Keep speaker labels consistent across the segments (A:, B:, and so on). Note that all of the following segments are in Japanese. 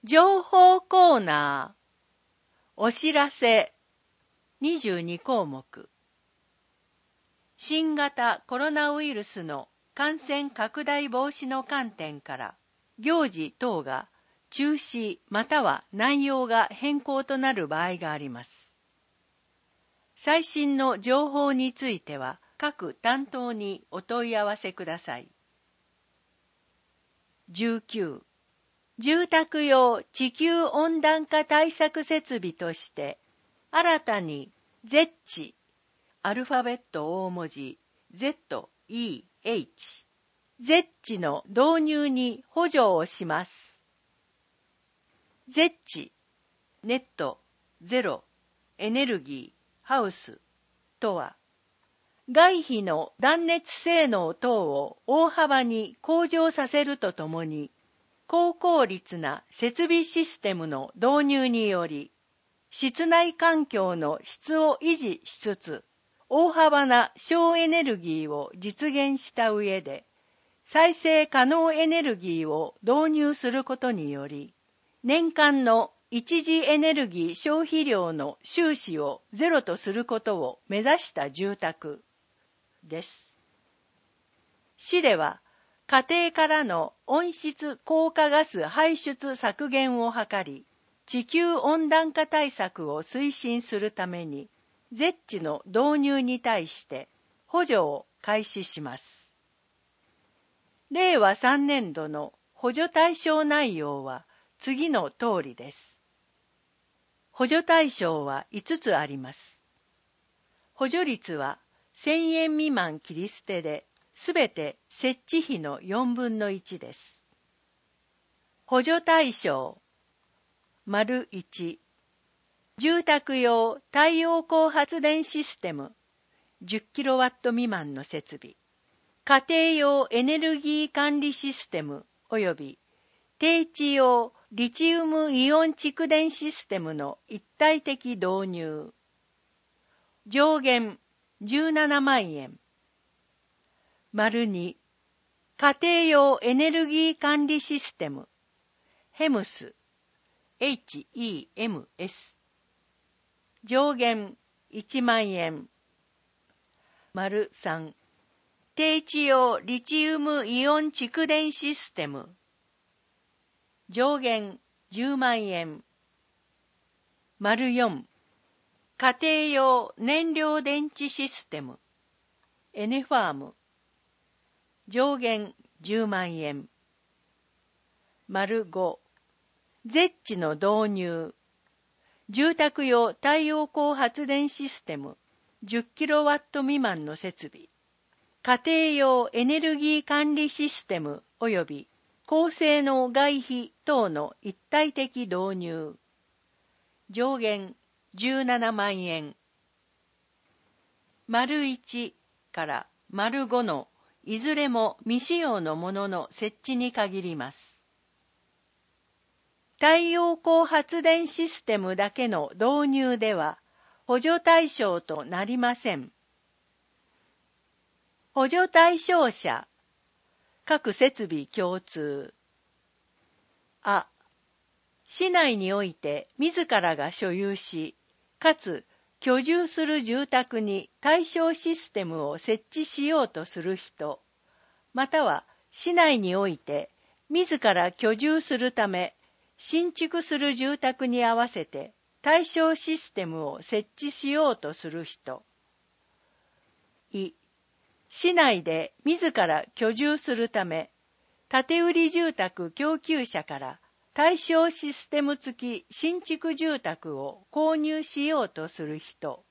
A: 情報コーナー。お知らせ。22項目。新型コロナウイルスの感染拡大防止の観点から、行事等が中止または内容が変更となる場合があります。最新の情報については、各担当にお問い合わせください。19、住宅用地球温暖化対策設備として、新たに ZEHC、アルファベット大文字 ZEHC、ZEHC の導入に補助をします。ZEHC、ネット、ゼロ、エネルギー、ハウスとは、外皮の断熱性能等を大幅に向上させるとともに、高効率な設備システムの導入により、室内環境の質を維持しつつ、大幅な省エネルギーを実現した上で、再生可能エネルギーを導入することにより、年間の一次エネルギー消費量の収支をゼロとすることを目指した住宅です。市では、家庭からの温室効果ガス排出削減を図り、地球温暖化対策を推進するために、ZEHCの導入に対して補助を開始します。令和3年度の補助対象内容は次の通りです。補助対象は5つあります。補助率は1000円未満切り捨てで、すべて設置費の4分の1です。補助対象。1、住宅用太陽光発電システム 10kW 未満の設備、家庭用エネルギー管理システム及び低地用リチウムイオン蓄電システムの一体的導入。上限17万円。2、家庭用エネルギー管理システム、HEMS、HEMS。上限1万円。3、低地用リチウムイオン蓄電システム。上限10万円。4、家庭用燃料電池システム、NFARM。上限10万円。5、ZEHCの導入。住宅用太陽光発電システム 10kW 未満の設備。家庭用エネルギー管理システム及び高性能外皮等の一体的導入。上限17万円。1から5のいずれも未使用のものの設置に限ります。太陽光発電システムだけの導入では補助対象となりません。補助対象者、各設備共通。市内において自らが所有し、かつ居住する住宅に対象システムを設置しようとする人、または市内において自ら居住するため、新築する住宅に合わせて対象システムを設置しようとする人。市内で自ら居住するため、建売住宅供給者から対象システム付き新築住宅を購入しようとする人。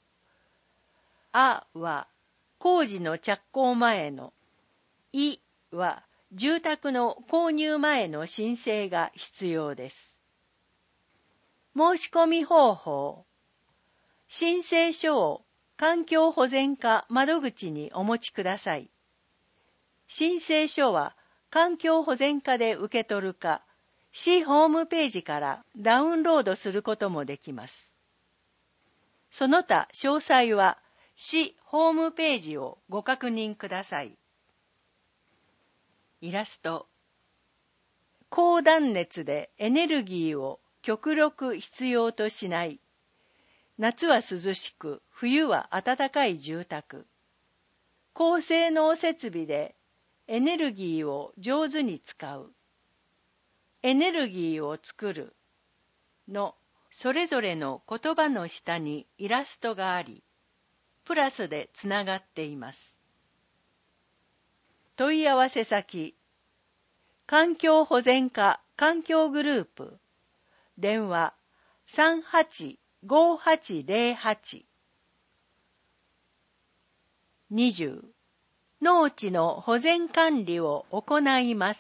A: は工事の着工前の。は住宅の購入前の申請が必要です。申し込み方法。申請書を環境保全課窓口にお持ちください。申請書は環境保全課で受け取るか、市ホームページからダウンロードすることもできます。その他詳細は市ホームページをご確認ください。イラスト。 高断熱でエネルギーを極力必要としない。夏は涼しく、冬は暖かい住宅。高性能設備でエネルギーを上手に使う。エネルギーを作るのそれぞれの言葉の下にイラストがあり、プラスでつながっています。問い合わせ先、環境保全課環境グループ、電話385808。20、農地の保全管理を行います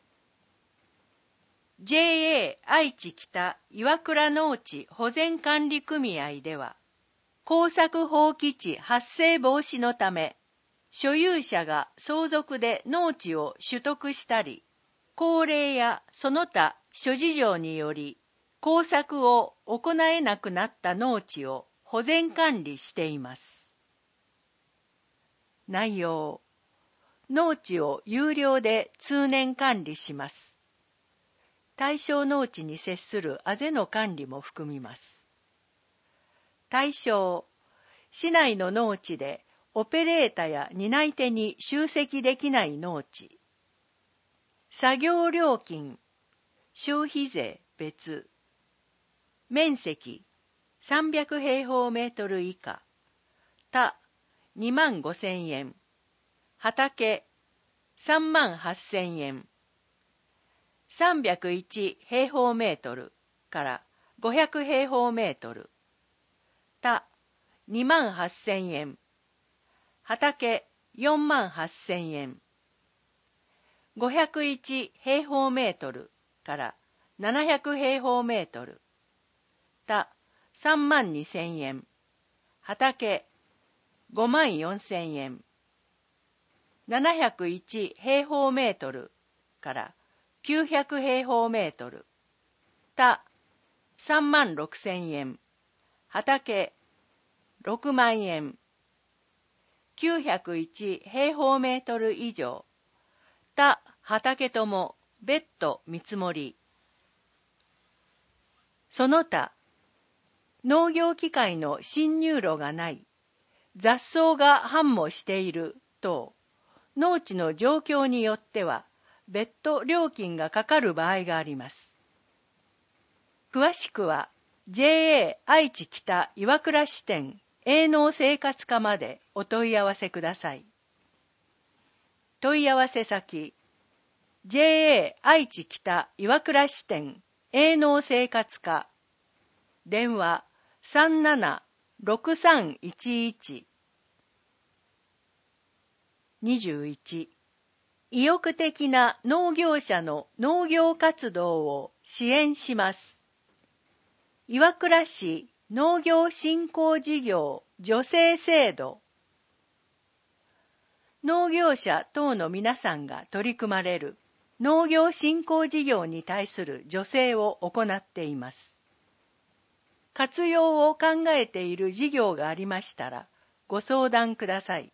A: 。JA 愛知北岩倉農地保全管理組合では、耕作放棄地発生防止のため、所有者が相続で農地を取得したり、高齢やその他諸事情により耕作を行えなくなった農地を保全管理しています。内容、農地を有料で通年管理します。対象農地に接するあぜの管理も含みます。対象、市内の農地でオペレータや担い手に集積できない農地。作業料金、消費税別。面積、300平方メートル以下。田、25,000円。畑、38,000円。301平方メートルから500平方メートル。田、28,000円。畑、48,000円。501平方メートルから700平方メートル。田、32,000円。畑、54,000円。701平方メートルから900平方メートル。田、36,000円。畑、6万円。901平方メートル以上。田、畑とも別途見積もり。その他、農業機械の侵入路がない、雑草が繁茂している等、農地の状況によっては、別途料金がかかる場合があります。詳しくは JA 愛知北岩倉支店営農生活課までお問い合わせください。問い合わせ先 JA 愛知北岩倉支店営農生活課電話376311 21意欲的な農業者の農業活動を支援します。岩倉市農業振興事業助成制度。農業者等の皆さんが取り組まれる農業振興事業に対する助成を行っています。活用を考えている事業がありましたらご相談ください。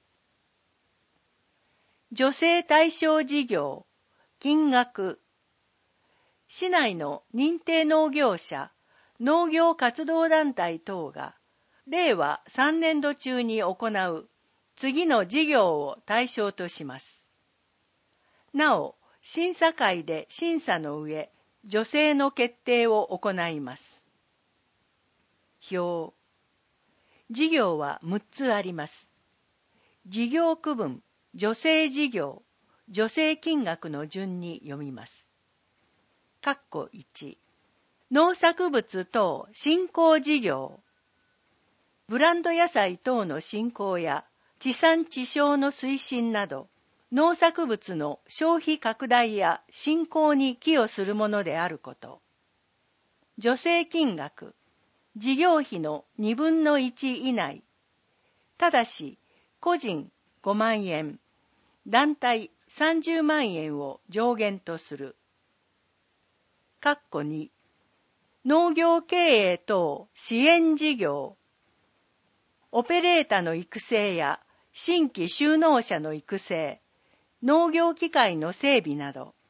A: 助成対象事業、金額。市内の認定農業者、農業活動団体等が、令和3年度中に行う次の事業を対象とします。なお、審査会で審査の上、助成の決定を行います。表。事業は6つあります。事業区分、助成事業、助成金額の順に読みます。括弧1、農作物等振興事業。ブランド野菜等の振興や地産地消の推進など、農作物の消費拡大や振興に寄与するものであること。助成金額、事業費の2分の1以内。ただし、個人5万円、団体30万円を上限とする。括弧2、農業経営等支援事業。オペレータの育成や新規就農者の育成、農業機械の整備など、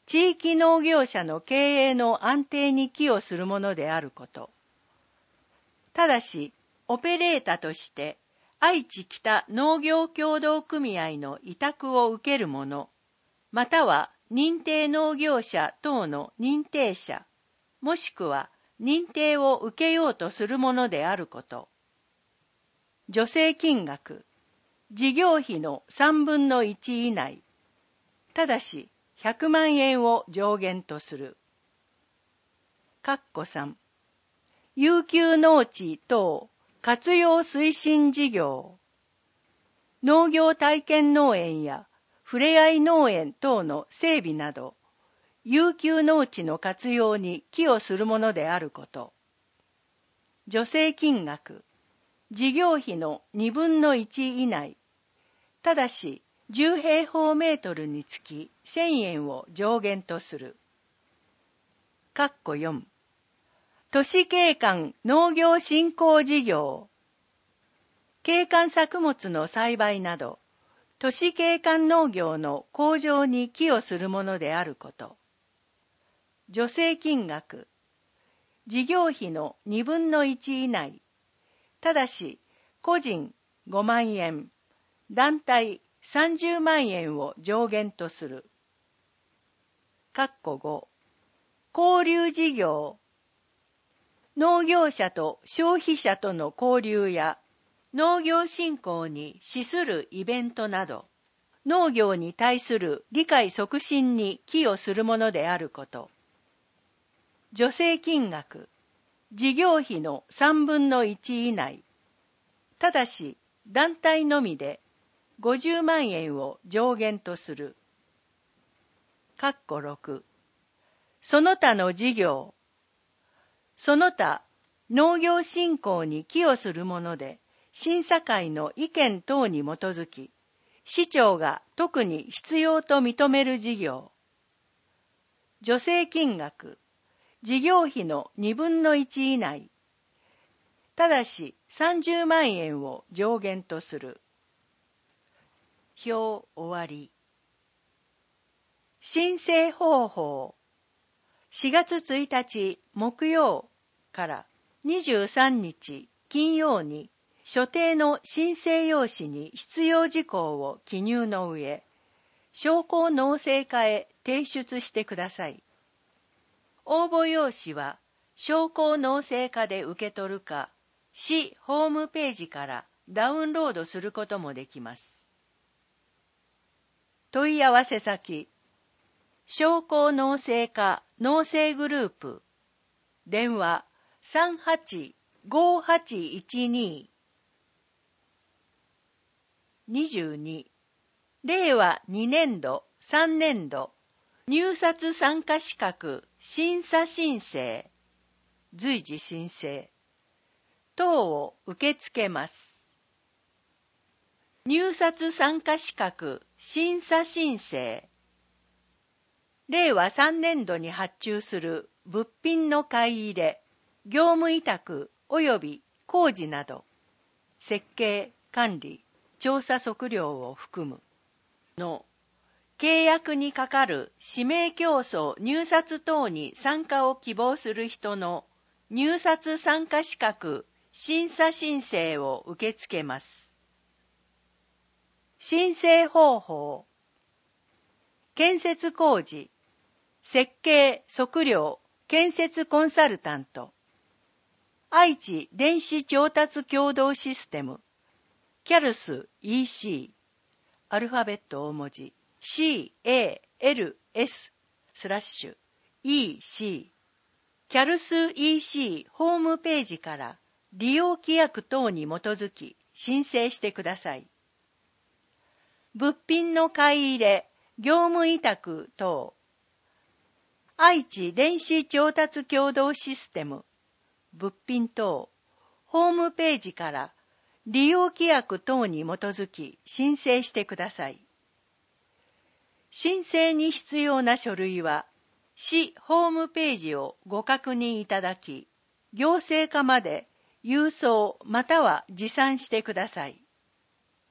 A: 地域農業者の経営の安定に寄与するものであること。ただし、オペレータとして愛知北農業協同組合の委託を受ける者、または認定農業者等の認定者、もしくは認定を受けようとするものであること。助成金額、事業費の3分の1以内、ただし100万円を上限とする。3、遊休農地等活用推進事業、農業体験農園やふれあい農園等の整備など、遊休農地の活用に寄与するものであること。助成金額、事業費の2分の1以内、ただし10平方メートルにつき1000円を上限とする。4、都市景観農業振興事業、景観作物の栽培など、都市景観農業の向上に寄与するものであること。助成金額、事業費の2分の1以内、ただし個人5万円、団体30万円を上限とする。5、交流事業、農業者と消費者との交流や農業振興に資するイベントなど、農業に対する理解促進に寄与するものであること。助成金額、事業費の3分の1以内、ただし団体のみで50万円を上限とする。6、その他の事業、その他農業振興に寄与するもので、審査会の意見等に基づき、市長が特に必要と認める事業。助成金額、事業費の2分の1以内、ただし30万円を上限とする。表終わり。申請方法。4月1日木曜から23日金曜に、所定の申請用紙に必要事項を記入の上、商工農政課へ提出してください。応募用紙は商工農政課で受け取るか、市ホームページからダウンロードすることもできます。問い合わせ先、商工農政課農政グループ、電話385812。22、令和2年度3年度入札参加資格審査申請、随時申請等を受け付けます。入札参加資格審査申請、令和3年度に発注する物品の買い入れ、業務委託及び工事など、設計、管理、調査測量を含むの契約にかかる指名競争入札等に参加を希望する人の入札参加資格審査申請を受け付けます。申請方法、建設工事、設計測量建設コンサルタント、愛知電子調達共同システムCALS EC、アルファベット大文字 CALS/EC、CALS EC ホームページから利用規約等に基づき申請してください。物品の買い入れ、業務委託等、愛知電子調達共同システム、物品等、ホームページから利用規約等に基づき申請してください。申請に必要な書類は、市ホームページをご確認いただき、行政課まで郵送または持参してください。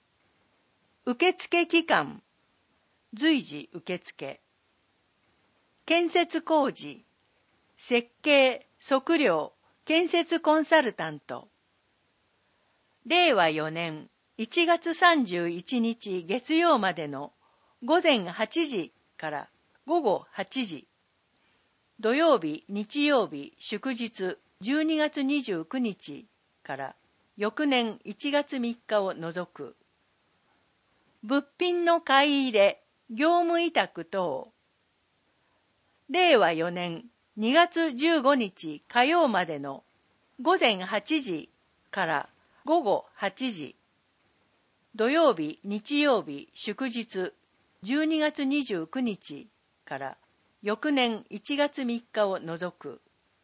A: 受付期間、随時受付。 建設工事、設計、測量、建設コンサルタント。令和4年1月31日月曜までの午前8時から午後8時。土曜日、日曜日、祝日12月29日から翌年1月3日を除く。物品の買い入れ、業務委託等。令和4年2月15日火曜までの午前8時から午後8時。土曜日、日曜日、祝日12月29日から翌年1月3日を除く。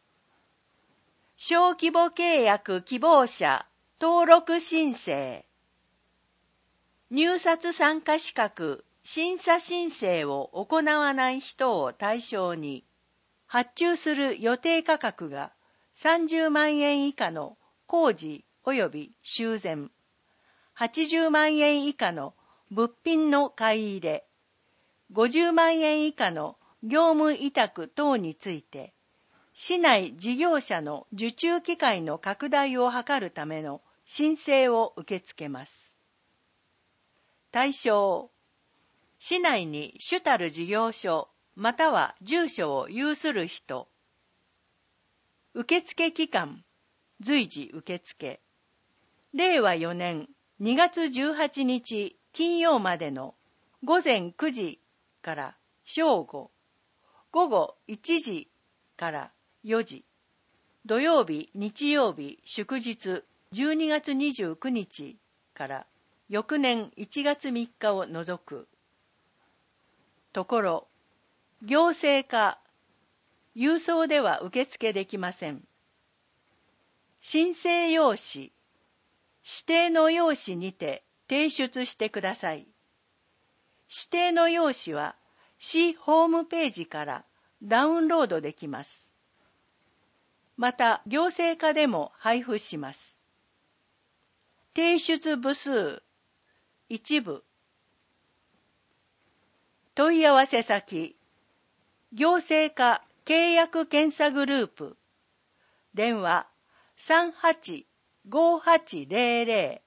A: 小規模契約希望者登録申請。入札参加資格審査申請を行わない人を対象に、発注する予定価格が30万円以下の工事及び修繕、80万円以下の物品の買い入れ、50万円以下の業務委託等について、市内事業者の受注機会の拡大を図るための申請を受け付けます。対象、市内に主たる事業所または住所を有する人。受付期間、随時受付。令和4年2月18日金曜までの午前9時から正午、午後1時から4時。土曜日、日曜日、祝日12月29日から翌年1月3日を除く。ところ、行政課、郵送では受付できません。申請用紙、指定の用紙にて提出してください。指定の用紙は市ホームページからダウンロードできます。また、行政課でも配布します。提出部数、一部。問い合わせ先、行政課契約検査グループ、電話38-5800